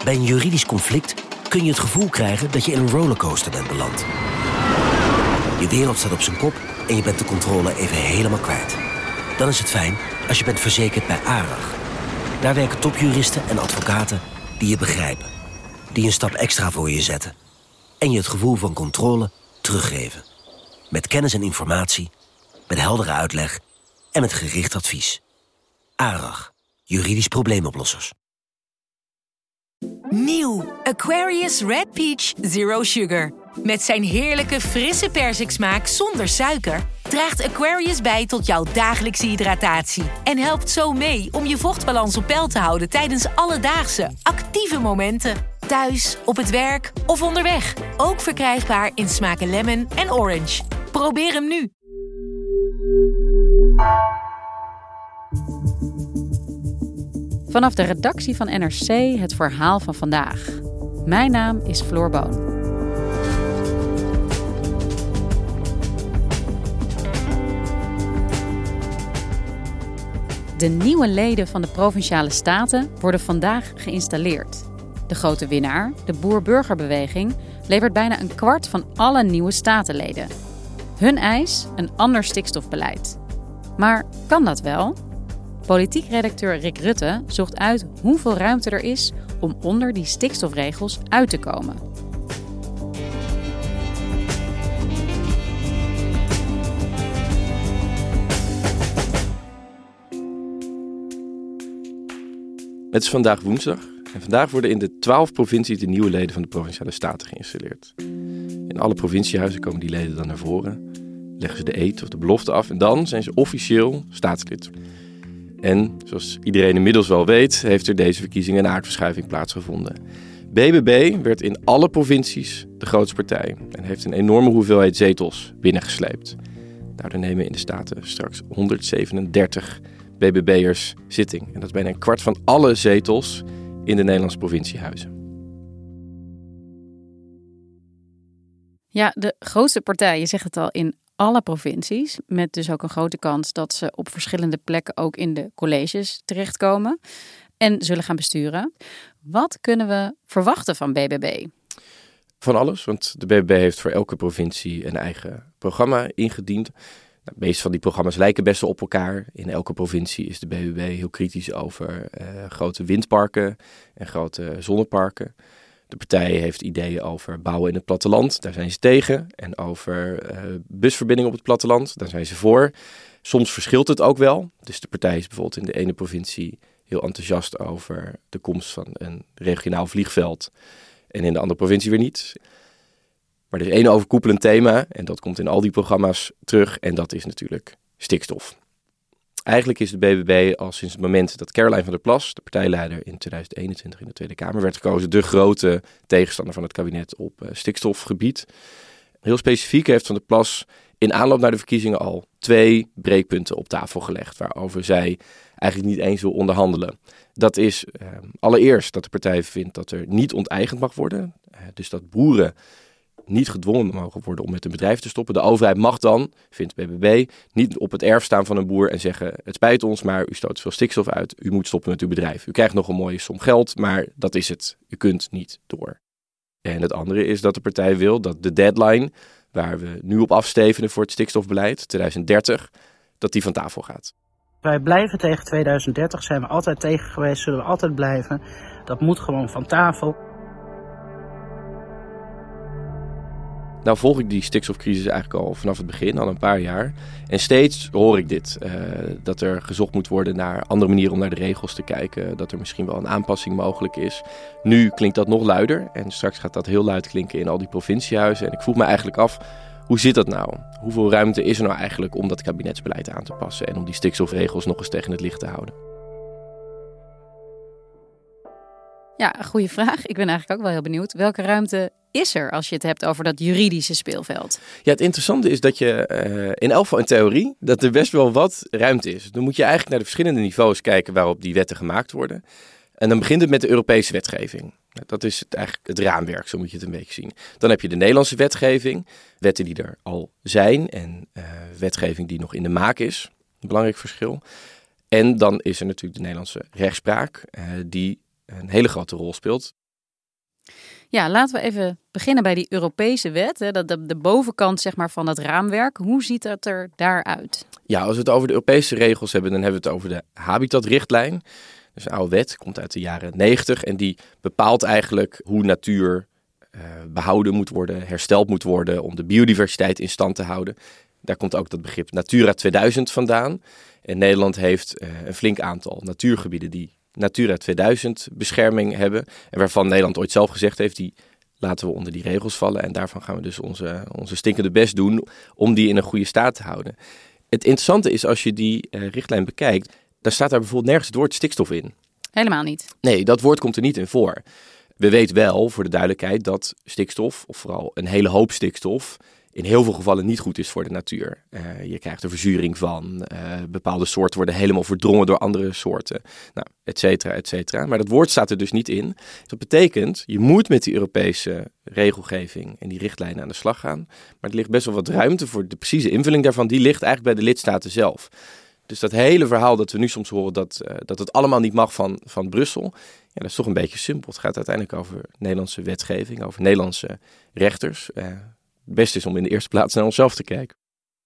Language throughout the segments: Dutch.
Bij een juridisch conflict kun je het gevoel krijgen dat je in een rollercoaster bent beland. Je wereld staat op zijn kop en je bent de controle even helemaal kwijt. Dan is het fijn als je bent verzekerd bij ARAG. Daar werken topjuristen en advocaten die je begrijpen. Die een stap extra voor je zetten. En je het gevoel van controle teruggeven. Met kennis en informatie, met heldere uitleg en met gericht advies. ARAG, juridisch probleemoplossers. Nieuw Aquarius Red Peach Zero Sugar. Met zijn heerlijke frisse persiksmaak zonder suiker draagt Aquarius bij tot jouw dagelijkse hydratatie. En helpt zo mee om je vochtbalans op peil te houden tijdens alledaagse, actieve momenten. Thuis, op het werk of onderweg. Ook verkrijgbaar in smaken lemon en orange. Probeer hem nu. Vanaf de redactie van NRC het verhaal van vandaag. Mijn naam is Floor Boon. De nieuwe leden van de Provinciale Staten worden vandaag geïnstalleerd. De grote winnaar, de Boer-Burgerbeweging, levert bijna een kwart van alle nieuwe statenleden. Hun eis: een ander stikstofbeleid. Maar kan dat wel? Politiek redacteur Rick Rutte zocht uit hoeveel ruimte er is om onder die stikstofregels uit te komen. Het is vandaag woensdag en vandaag worden in de 12 provincies de nieuwe leden van de Provinciale Staten geïnstalleerd. In alle provinciehuizen komen die leden dan naar voren, leggen ze de eed of de belofte af en dan zijn ze officieel staatslid. En, zoals iedereen inmiddels wel weet, heeft er deze verkiezingen een aardverschuiving plaatsgevonden. BBB werd in alle provincies de grootste partij en heeft een enorme hoeveelheid zetels binnengesleept. Daardoor nemen in de Staten straks 137 BBB'ers zitting. En dat is bijna een kwart van alle zetels in de Nederlandse provinciehuizen. Ja, de grootste partij, je zegt het al, in alle provincies. Met dus ook een grote kans dat ze op verschillende plekken ook in de colleges terechtkomen. En zullen gaan besturen. Wat kunnen we verwachten van BBB? Van alles, want de BBB heeft voor elke provincie een eigen programma ingediend. De meeste van die programma's lijken best wel op elkaar. In elke provincie is de BBB heel kritisch over grote windparken en grote zonneparken. De partij heeft ideeën over bouwen in het platteland, daar zijn ze tegen. En over busverbindingen op het platteland, daar zijn ze voor. Soms verschilt het ook wel. Dus de partij is bijvoorbeeld in de ene provincie heel enthousiast over de komst van een regionaal vliegveld. En in de andere provincie weer niet. Maar er is één overkoepelend thema en dat komt in al die programma's terug en dat is natuurlijk stikstof. Eigenlijk is de BBB al sinds het moment dat Caroline van der Plas, de partijleider in 2021 in de Tweede Kamer, werd gekozen, de grote tegenstander van het kabinet op stikstofgebied. Heel specifiek heeft Van der Plas in aanloop naar de verkiezingen al 2 breekpunten op tafel gelegd, waarover zij eigenlijk niet eens wil onderhandelen. Dat is allereerst dat de partij vindt dat er niet onteigend mag worden, dus dat boeren niet gedwongen mogen worden om met een bedrijf te stoppen. De overheid mag dan, vindt BBB, niet op het erf staan van een boer en zeggen: het spijt ons, maar u stoot veel stikstof uit. U moet stoppen met uw bedrijf. U krijgt nog een mooie som geld, maar dat is het. U kunt niet door. En het andere is dat de partij wil dat de deadline, waar we nu op afstevenen voor het stikstofbeleid, 2030, dat die van tafel gaat. Wij blijven tegen 2030, zijn we altijd tegen geweest, zullen we altijd blijven. Dat moet gewoon van tafel. Nou volg ik die stikstofcrisis eigenlijk al vanaf het begin, al een paar jaar. En steeds hoor ik dit, dat er gezocht moet worden naar andere manieren om naar de regels te kijken. Dat er misschien wel een aanpassing mogelijk is. Nu klinkt dat nog luider en straks gaat dat heel luid klinken in al die provinciehuizen. En ik vroeg me eigenlijk af, hoe zit dat nou? Hoeveel ruimte is er nou eigenlijk om dat kabinetsbeleid aan te passen en om die stikstofregels nog eens tegen het licht te houden? Ja, een goede vraag. Ik ben eigenlijk ook wel heel benieuwd. Welke ruimte is er als je het hebt over dat juridische speelveld? Ja, het interessante is dat je in elk geval in theorie dat er best wel wat ruimte is. Dan moet je eigenlijk naar de verschillende niveaus kijken waarop die wetten gemaakt worden. En dan begint het met de Europese wetgeving. Dat is eigenlijk het raamwerk, zo moet je het een beetje zien. Dan heb je de Nederlandse wetgeving, wetten die er al zijn en wetgeving die nog in de maak is. Een belangrijk verschil. En dan is er natuurlijk de Nederlandse rechtspraak die een hele grote rol speelt. Ja, laten we even beginnen bij die Europese wet. Hè, de bovenkant zeg maar, van dat raamwerk. Hoe ziet dat er daaruit? Ja, als we het over de Europese regels hebben, dan hebben we het over de habitatrichtlijn. Dus een oude wet, komt uit de jaren 90 en die bepaalt eigenlijk hoe natuur behouden moet worden, hersteld moet worden om de biodiversiteit in stand te houden. Daar komt ook dat begrip Natura 2000 vandaan. En Nederland heeft een flink aantal natuurgebieden die Natura 2000 bescherming hebben. En waarvan Nederland ooit zelf gezegd heeft, die laten we onder die regels vallen. En daarvan gaan we dus onze stinkende best doen om die in een goede staat te houden. Het interessante is, als je die richtlijn bekijkt, dan staat daar bijvoorbeeld nergens het woord stikstof in. Helemaal niet. Nee, dat woord komt er niet in voor. We weten wel, voor de duidelijkheid, dat stikstof, of vooral een hele hoop stikstof, in heel veel gevallen niet goed is voor de natuur. Je krijgt er verzuring van. Bepaalde soorten worden helemaal verdrongen door andere soorten. Nou, et cetera, et cetera. Maar dat woord staat er dus niet in. Dus dat betekent, je moet met die Europese regelgeving en die richtlijnen aan de slag gaan. Maar er ligt best wel wat ruimte voor de precieze invulling daarvan. Die ligt eigenlijk bij de lidstaten zelf. Dus dat hele verhaal dat we nu soms horen dat het allemaal niet mag van Brussel. Ja, dat is toch een beetje simpel. Het gaat uiteindelijk over Nederlandse wetgeving, over Nederlandse rechters. Het beste is om in de eerste plaats naar onszelf te kijken.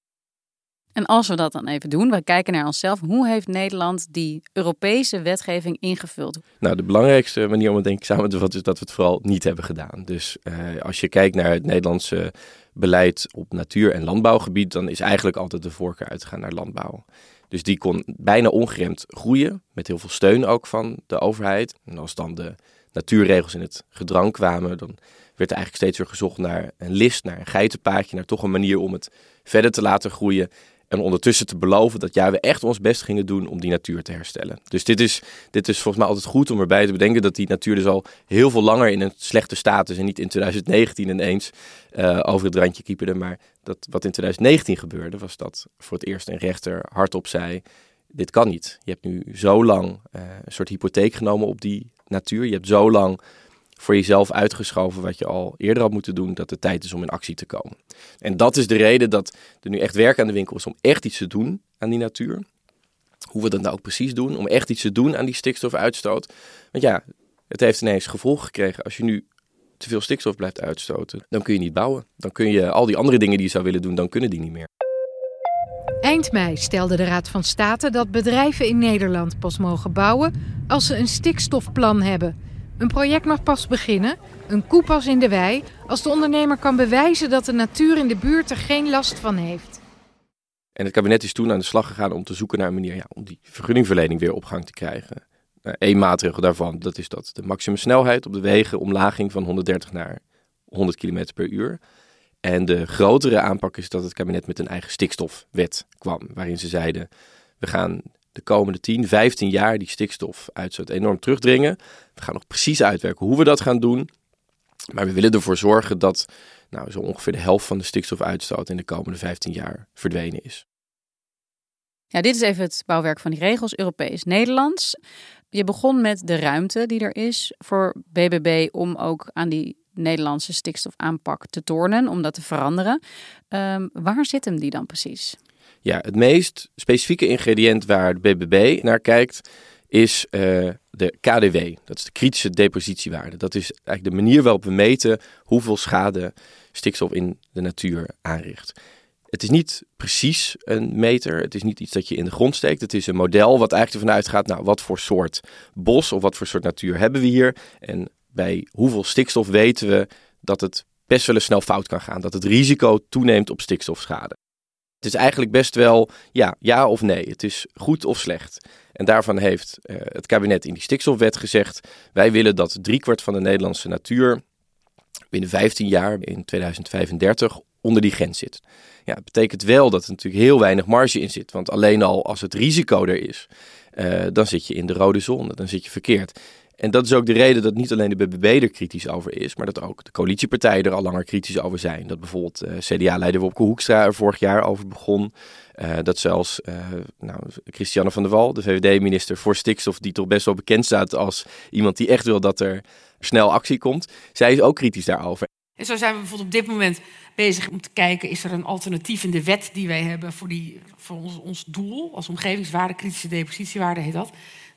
En als we dat dan even doen, we kijken naar onszelf. Hoe heeft Nederland die Europese wetgeving ingevuld? Nou, de belangrijkste manier om het denk ik samen te vatten is dat we het vooral niet hebben gedaan. Dus als je kijkt naar het Nederlandse beleid op natuur- en landbouwgebied, dan is eigenlijk altijd de voorkeur uitgegaan naar landbouw. Dus die kon bijna ongeremd groeien, met heel veel steun ook van de overheid. En als dan de natuurregels in het gedrang kwamen, dan werd er eigenlijk steeds weer gezocht naar een list, naar een geitenpaadje, naar toch een manier om het verder te laten groeien. En ondertussen te beloven dat we echt ons best gingen doen om die natuur te herstellen. Dus dit is volgens mij altijd goed om erbij te bedenken dat die natuur dus al heel veel langer in een slechte staat is. En niet in 2019 ineens over het randje kieperde. Maar wat in 2019 gebeurde, was dat voor het eerst een rechter hardop zei, dit kan niet. Je hebt nu zo lang een soort hypotheek genomen op die natuur. Je hebt zo lang voor jezelf uitgeschoven wat je al eerder had moeten doen, dat het tijd is om in actie te komen. En dat is de reden dat er nu echt werk aan de winkel is om echt iets te doen aan die natuur. Hoe we dat nou ook precies doen, om echt iets te doen aan die stikstofuitstoot. Want ja, het heeft ineens gevolgen gekregen. Als je nu te veel stikstof blijft uitstoten, dan kun je niet bouwen. Dan kun je al die andere dingen die je zou willen doen, dan kunnen die niet meer. Eind mei stelde de Raad van State dat bedrijven in Nederland pas mogen bouwen als ze een stikstofplan hebben. Een project mag pas beginnen, een koe pas in de wei, als de ondernemer kan bewijzen dat de natuur in de buurt er geen last van heeft. En het kabinet is toen aan de slag gegaan om te zoeken naar een manier om die vergunningverlening weer op gang te krijgen. Eén maatregel daarvan, dat is dat de maximumsnelheid op de wegen omlaging van 130 naar 100 km per uur. En de grotere aanpak is dat het kabinet met een eigen stikstofwet kwam, waarin ze zeiden, we gaan de komende 10, 15 jaar die stikstofuitstoot enorm terugdringen. We gaan nog precies uitwerken hoe we dat gaan doen. Maar we willen ervoor zorgen dat zo ongeveer de helft van de stikstofuitstoot in de komende 15 jaar verdwenen is. Ja, dit is even het bouwwerk van die regels, Europees, Nederlands. Je begon met de ruimte die er is voor BBB om ook aan die Nederlandse stikstofaanpak te tornen, om dat te veranderen. Waar zit hem die dan precies? Ja, het meest specifieke ingrediënt waar de BBB naar kijkt is de KDW. Dat is de kritische depositiewaarde. Dat is eigenlijk de manier waarop we meten hoeveel schade stikstof in de natuur aanricht. Het is niet precies een meter. Het is niet iets dat je in de grond steekt. Het is een model wat eigenlijk ervan uitgaat, wat voor soort bos of wat voor soort natuur hebben we hier. En bij hoeveel stikstof weten we dat het best wel eens snel fout kan gaan. Dat het risico toeneemt op stikstofschade. Het is eigenlijk best wel ja of nee. Het is goed of slecht. En daarvan heeft het kabinet in die stikstofwet gezegd, wij willen dat 3/4 van de Nederlandse natuur binnen 15 jaar, in 2035, onder die grens zit. Ja, het betekent wel dat er natuurlijk heel weinig marge in zit. Want alleen al als het risico er is, dan zit je in de rode zone. Dan zit je verkeerd. En dat is ook de reden dat niet alleen de BBB er kritisch over is, maar dat ook de coalitiepartijen er al langer kritisch over zijn. Dat bijvoorbeeld CDA-leider Wopke Hoekstra er vorig jaar over begon. Dat zelfs Christiane van der Wal, de VVD-minister voor stikstof, die toch best wel bekend staat als iemand die echt wil dat er snel actie komt. Zij is ook kritisch daarover. En zo zijn we bijvoorbeeld op dit moment bezig om te kijken, is er een alternatief in de wet die wij hebben voor ons doel, als omgevingswaarde, kritische depositiewaarde heet dat.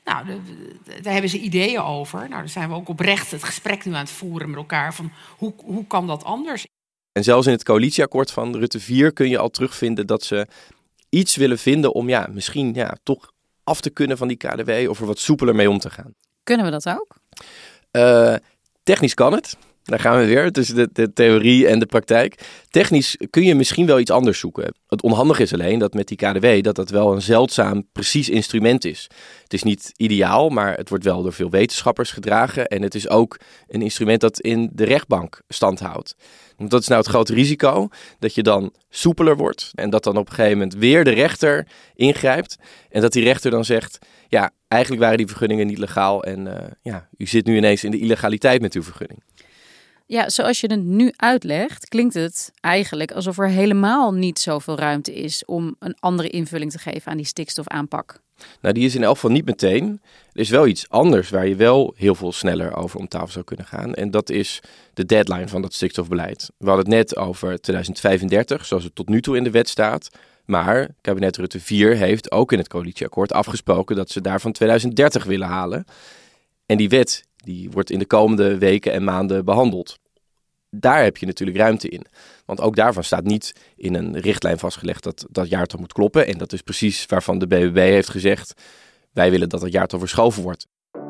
Nou, daar hebben ze ideeën over. Nou, daar zijn we ook oprecht het gesprek nu aan het voeren met elkaar. Van hoe kan dat anders? En zelfs in het coalitieakkoord van Rutte 4 kun je al terugvinden dat ze iets willen vinden om misschien toch af te kunnen van die KDW of er wat soepeler mee om te gaan. Kunnen we dat ook? Technisch kan het. Daar gaan we weer, tussen de theorie en de praktijk. Technisch kun je misschien wel iets anders zoeken. Het onhandige is alleen dat met die KDW dat wel een zeldzaam precies instrument is. Het is niet ideaal, maar het wordt wel door veel wetenschappers gedragen. En het is ook een instrument dat in de rechtbank stand houdt. Want dat is nou het grote risico, dat je dan soepeler wordt. En dat dan op een gegeven moment weer de rechter ingrijpt. En dat die rechter dan zegt, ja, eigenlijk waren die vergunningen niet legaal. En u zit nu ineens in de illegaliteit met uw vergunning. Ja, zoals je het nu uitlegt, klinkt het eigenlijk alsof er helemaal niet zoveel ruimte is om een andere invulling te geven aan die stikstofaanpak. Nou, die is in elk geval niet meteen. Er is wel iets anders waar je wel heel veel sneller over om tafel zou kunnen gaan. En dat is de deadline van dat stikstofbeleid. We hadden het net over 2035, zoals het tot nu toe in de wet staat. Maar kabinet Rutte 4 heeft ook in het coalitieakkoord afgesproken dat ze daarvan 2030 willen halen. En die wet die wordt in de komende weken en maanden behandeld. Daar heb je natuurlijk ruimte in. Want ook daarvan staat niet in een richtlijn vastgelegd dat dat jaartal moet kloppen. En dat is precies waarvan de BBB heeft gezegd, wij willen dat jaartal verschoven wordt.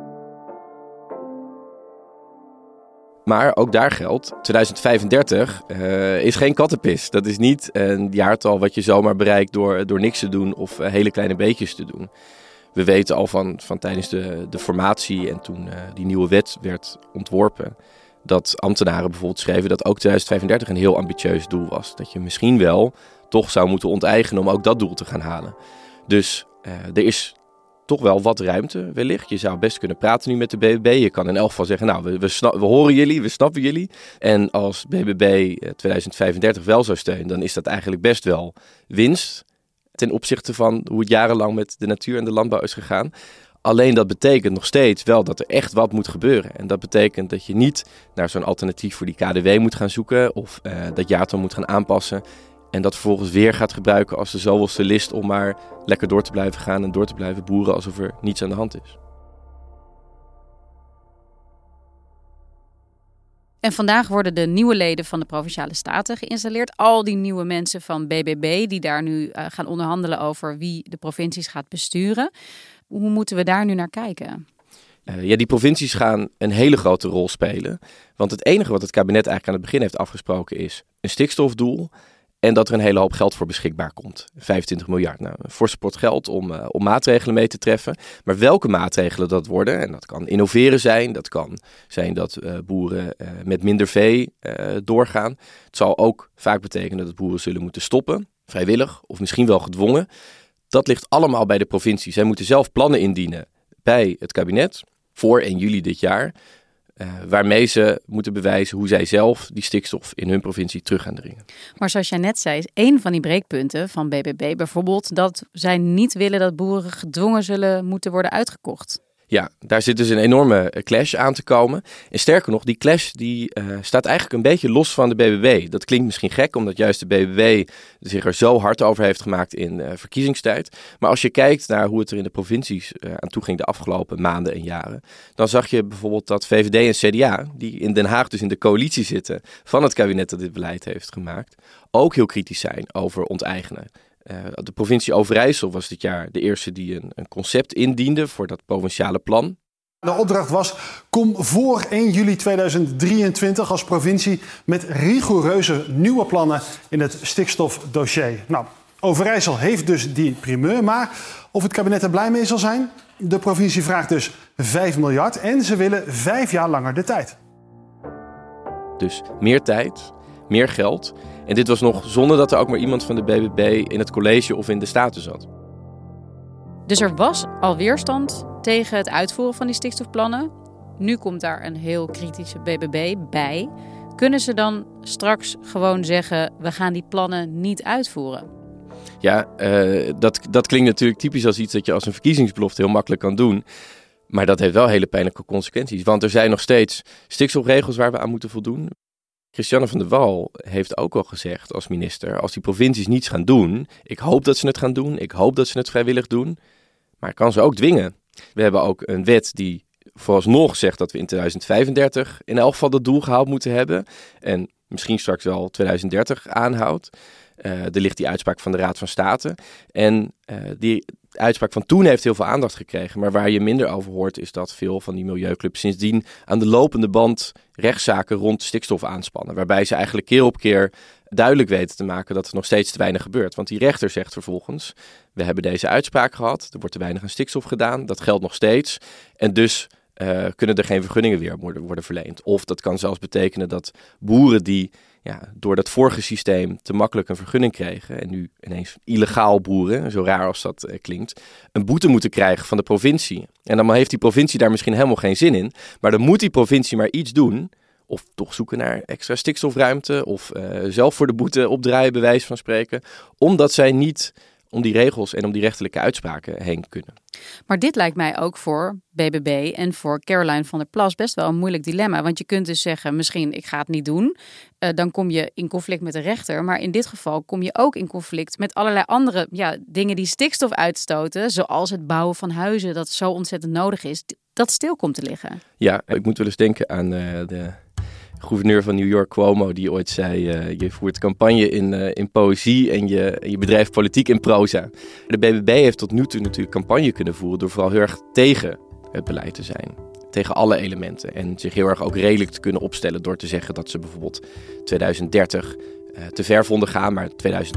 Maar ook daar geldt, 2035 is geen kattenpis. Dat is niet een jaartal wat je zomaar bereikt door niks te doen of hele kleine beetjes te doen. We weten al van tijdens de formatie en toen die nieuwe wet werd ontworpen, dat ambtenaren bijvoorbeeld schreven dat ook 2035 een heel ambitieus doel was. Dat je misschien wel toch zou moeten onteigenen om ook dat doel te gaan halen. Dus er is toch wel wat ruimte wellicht. Je zou best kunnen praten nu met de BBB. Je kan in elk geval zeggen, nou, we horen jullie, we snappen jullie. En als BBB 2035 wel zou steunen, dan is dat eigenlijk best wel winst ten opzichte van hoe het jarenlang met de natuur en de landbouw is gegaan. Alleen dat betekent nog steeds wel dat er echt wat moet gebeuren. En dat betekent dat je niet naar zo'n alternatief voor die KDW moet gaan zoeken of dat jaartal moet gaan aanpassen. En dat vervolgens weer gaat gebruiken als de zoveelste list om maar lekker door te blijven gaan en door te blijven boeren alsof er niets aan de hand is. En vandaag worden de nieuwe leden van de Provinciale Staten geïnstalleerd. Al die nieuwe mensen van BBB die daar nu gaan onderhandelen over wie de provincies gaat besturen. Hoe moeten we daar nu naar kijken? Die provincies gaan een hele grote rol spelen. Want het enige wat het kabinet eigenlijk aan het begin heeft afgesproken is een stikstofdoel. En dat er een hele hoop geld voor beschikbaar komt. 25 miljard. Nou, een forse pot geld om maatregelen mee te treffen. Maar welke maatregelen dat worden, en dat kan innoveren zijn. Dat kan zijn dat boeren met minder vee doorgaan. Het zal ook vaak betekenen dat boeren zullen moeten stoppen. Vrijwillig of misschien wel gedwongen. Dat ligt allemaal bij de provincie. Zij moeten zelf plannen indienen bij het kabinet voor 1 juli dit jaar. Waarmee ze moeten bewijzen hoe zij zelf die stikstof in hun provincie terug gaan dringen. Maar zoals jij net zei, is één van die breekpunten van BBB bijvoorbeeld dat zij niet willen dat boeren gedwongen zullen moeten worden uitgekocht. Ja, daar zit dus een enorme clash aan te komen. En sterker nog, die clash die staat eigenlijk een beetje los van de BBB. Dat klinkt misschien gek, omdat juist de BBB zich er zo hard over heeft gemaakt in verkiezingstijd. Maar als je kijkt naar hoe het er in de provincies aan toe ging de afgelopen maanden en jaren, dan zag je bijvoorbeeld dat VVD en CDA, die in Den Haag dus in de coalitie zitten van het kabinet dat dit beleid heeft gemaakt, ook heel kritisch zijn over onteigenen. De provincie Overijssel was dit jaar de eerste die een concept indiende voor dat provinciale plan. De opdracht was, kom voor 1 juli 2023 als provincie met rigoureuze nieuwe plannen in het stikstofdossier. Nou, Overijssel heeft dus die primeur, maar of het kabinet er blij mee zal zijn? De provincie vraagt dus 5 miljard en ze willen 5 jaar langer de tijd. Dus meer tijd, meer geld. En dit was nog zonder dat er ook maar iemand van de BBB in het college of in de Staten zat. Dus er was al weerstand tegen het uitvoeren van die stikstofplannen. Nu komt daar een heel kritische BBB bij. Kunnen ze dan straks gewoon zeggen, we gaan die plannen niet uitvoeren? Ja, dat klinkt natuurlijk typisch als iets dat je als een verkiezingsbelofte heel makkelijk kan doen. Maar dat heeft wel hele pijnlijke consequenties. Want er zijn nog steeds stikstofregels waar we aan moeten voldoen. Christiane van der Wal heeft ook al gezegd als minister, als die provincies niets gaan doen, ik hoop dat ze het gaan doen, ik hoop dat ze het vrijwillig doen, maar ik kan ze ook dwingen. We hebben ook een wet die vooralsnog zegt dat we in 2035 in elk geval dat doel gehaald moeten hebben. En misschien straks wel 2030 aanhoudt. Er ligt die uitspraak van de Raad van State. En die uitspraak van toen heeft heel veel aandacht gekregen. Maar waar je minder over hoort is dat veel van die milieuclubs sindsdien aan de lopende band rechtszaken rond stikstof aanspannen. Waarbij ze eigenlijk keer op keer duidelijk weten te maken dat er nog steeds te weinig gebeurt. Want die rechter zegt vervolgens, we hebben deze uitspraak gehad. Er wordt te weinig aan stikstof gedaan. Dat geldt nog steeds. En dus kunnen er geen vergunningen weer worden verleend. Of dat kan zelfs betekenen dat boeren die door dat vorige systeem te makkelijk een vergunning kregen en nu ineens illegaal boeren, zo raar als dat klinkt, een boete moeten krijgen van de provincie. En dan heeft die provincie daar misschien helemaal geen zin in, maar dan moet die provincie maar iets doen, of toch zoeken naar extra stikstofruimte, of zelf voor de boete opdraaien, bij wijze van spreken, omdat zij niet om die regels en om die rechterlijke uitspraken heen kunnen. Maar dit lijkt mij ook voor BBB en voor Caroline van der Plas best wel een moeilijk dilemma. Want je kunt dus zeggen, misschien ik ga het niet doen. Dan kom je in conflict met de rechter. Maar in dit geval kom je ook in conflict met allerlei andere dingen die stikstof uitstoten. Zoals het bouwen van huizen dat zo ontzettend nodig is. Dat stil komt te liggen. Ja, ik moet wel eens denken aan de gouverneur van New York, Cuomo, die ooit zei, je voert campagne in poëzie en je bedrijft politiek in proza. De BBB heeft tot nu toe natuurlijk campagne kunnen voeren door vooral heel erg tegen het beleid te zijn. Tegen alle elementen. En zich heel erg ook redelijk te kunnen opstellen door te zeggen dat ze bijvoorbeeld 2030 te ver vonden gaan, maar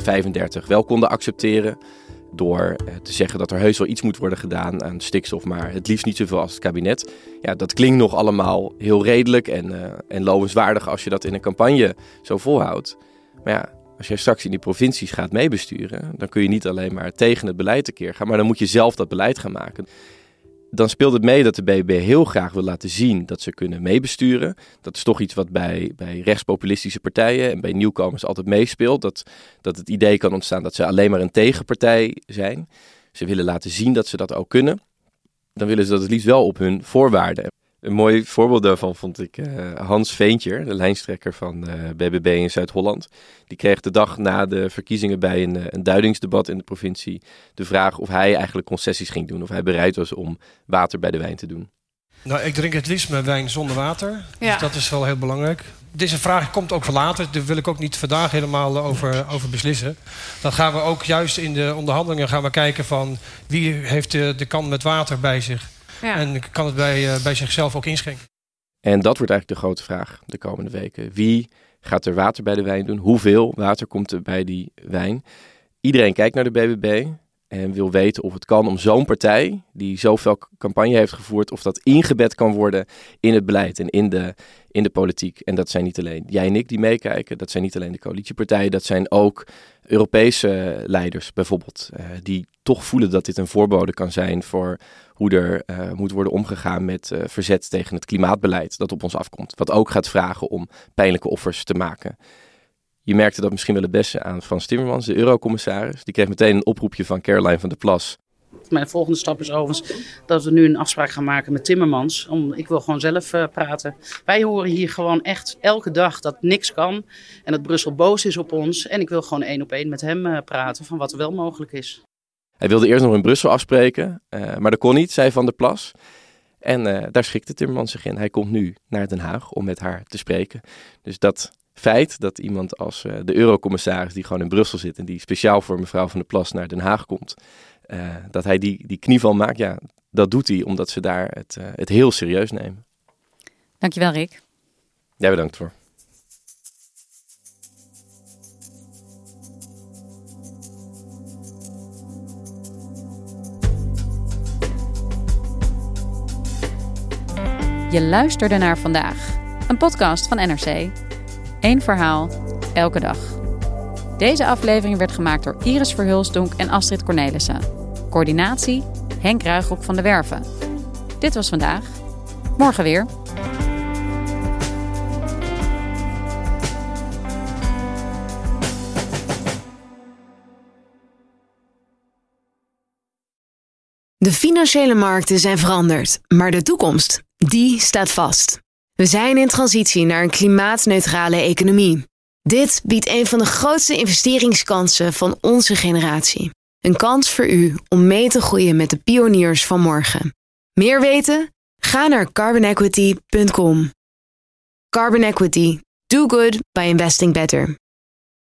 2035 wel konden accepteren. Door te zeggen dat er heus wel iets moet worden gedaan aan stikstof, maar het liefst niet zoveel als het kabinet. Ja, dat klinkt nog allemaal heel redelijk en lovenswaardig als je dat in een campagne zo volhoudt. Maar ja, als je straks in die provincies gaat meebesturen, dan kun je niet alleen maar tegen het beleid tekeer gaan, maar dan moet je zelf dat beleid gaan maken. Dan speelt het mee dat de BBB heel graag wil laten zien dat ze kunnen meebesturen. Dat is toch iets wat bij rechtspopulistische partijen en bij nieuwkomers altijd meespeelt. Dat het idee kan ontstaan dat ze alleen maar een tegenpartij zijn. Ze willen laten zien dat ze dat ook kunnen. Dan willen ze dat het liefst wel op hun voorwaarden. Een mooi voorbeeld daarvan vond ik Hans Veentjer, de lijsttrekker van BBB in Zuid-Holland. Die kreeg de dag na de verkiezingen bij een duidingsdebat in de provincie de vraag of hij eigenlijk concessies ging doen. Of hij bereid was om water bij de wijn te doen. Nou, ik drink het liefst mijn wijn zonder water. Ja. Dus dat is wel heel belangrijk. Deze vraag komt ook voor later. Daar wil ik ook niet vandaag helemaal over beslissen. Dan gaan we ook juist in de onderhandelingen gaan we kijken van wie heeft de kan met water bij zich. Ja. En kan het bij zichzelf ook inschenken. En dat wordt eigenlijk de grote vraag de komende weken. Wie gaat er water bij de wijn doen? Hoeveel water komt er bij die wijn? Iedereen kijkt naar de BBB en wil weten of het kan om zo'n partij die zoveel campagne heeft gevoerd, of dat ingebed kan worden in het beleid en in de politiek. En dat zijn niet alleen jij en ik die meekijken, dat zijn niet alleen de coalitiepartijen, dat zijn ook Europese leiders bijvoorbeeld, die toch voelen dat dit een voorbode kan zijn voor hoe er moet worden omgegaan met verzet tegen het klimaatbeleid dat op ons afkomt. Wat ook gaat vragen om pijnlijke offers te maken. Je merkte dat misschien wel het beste aan Frans Timmermans, de eurocommissaris. Die kreeg meteen een oproepje van Caroline van der Plas. Mijn volgende stap is overigens dat we nu een afspraak gaan maken met Timmermans. Ik wil gewoon zelf praten. Wij horen hier gewoon echt elke dag dat niks kan. En dat Brussel boos is op ons. En ik wil gewoon 1-op-1 met hem praten van wat er wel mogelijk is. Hij wilde eerst nog in Brussel afspreken, maar dat kon niet, zei Van der Plas. En daar schikte Timmermans zich in. Hij komt nu naar Den Haag om met haar te spreken. Dus dat feit dat iemand als de eurocommissaris die gewoon in Brussel zit en die speciaal voor mevrouw Van der Plas naar Den Haag komt, dat hij die knieval maakt, ja, dat doet hij omdat ze daar het heel serieus nemen. Dankjewel, Rick. Jij bedankt voor. Je luisterde naar Vandaag, een podcast van NRC. Eén verhaal, elke dag. Deze aflevering werd gemaakt door Iris Verhulsdonk en Astrid Cornelissen. Coördinatie, Henk Ruigrok van de Werven. Dit was Vandaag. Morgen weer. De financiële markten zijn veranderd, maar de toekomst, die staat vast. We zijn in transitie naar een klimaatneutrale economie. Dit biedt een van de grootste investeringskansen van onze generatie. Een kans voor u om mee te groeien met de pioniers van morgen. Meer weten? Ga naar carbonequity.com. Carbon Equity. Do good by investing better.